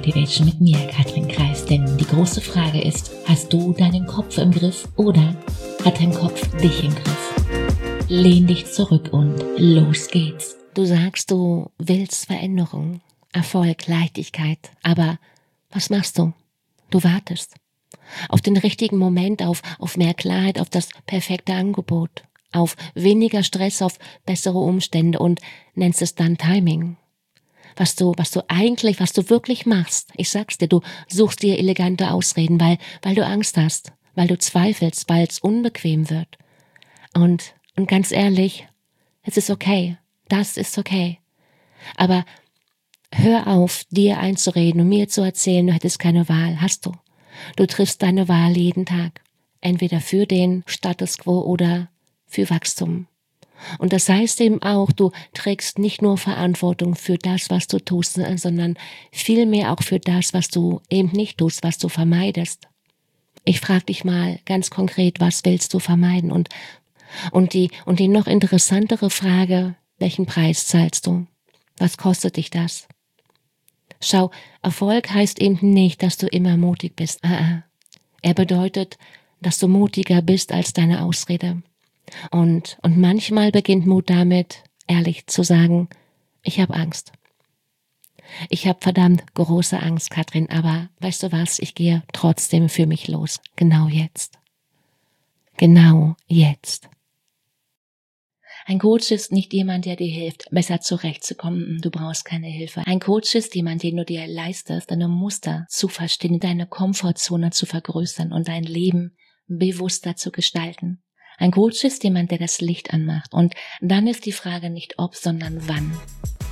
Motivation mit mir, Katrin Kreis. Denn die große Frage ist, hast du deinen Kopf im Griff oder hat dein Kopf dich im Griff? Lehn dich zurück und los geht's. Du sagst, du willst Veränderung, Erfolg, Leichtigkeit. Aber was machst du? Du wartest auf den richtigen Moment, auf mehr Klarheit, auf das perfekte Angebot, auf weniger Stress, auf bessere Umstände und nennst es dann Timing. Was du wirklich machst, ich sag's dir, du suchst dir elegante Ausreden, weil du Angst hast, weil du zweifelst, weil es unbequem wird. Und ganz ehrlich, es ist okay, das ist okay. Aber hör auf, dir einzureden und mir zu erzählen, du hättest keine Wahl, hast du. Du triffst deine Wahl jeden Tag, entweder für den Status quo oder für Wachstum. Und das heißt eben auch, du trägst nicht nur Verantwortung für das, was du tust, sondern vielmehr auch für das, was du eben nicht tust, was du vermeidest. Ich frage dich mal ganz konkret, was willst du vermeiden? Und die noch interessantere Frage, welchen Preis zahlst du? Was kostet dich das? Schau, Erfolg heißt eben nicht, dass du immer mutig bist. Er bedeutet, dass du mutiger bist als deine Ausrede. Und manchmal beginnt Mut damit, ehrlich zu sagen, ich habe Angst. Ich habe verdammt große Angst, Katrin, aber weißt du was, ich gehe trotzdem für mich los. Genau jetzt. Genau jetzt. Ein Coach ist nicht jemand, der dir hilft, besser zurechtzukommen. Du brauchst keine Hilfe. Ein Coach ist jemand, den du dir leistest, deine Muster zu verstehen, deine Komfortzone zu vergrößern und dein Leben bewusster zu gestalten. Ein Coach ist jemand, der das Licht anmacht. Und dann ist die Frage nicht ob, sondern wann.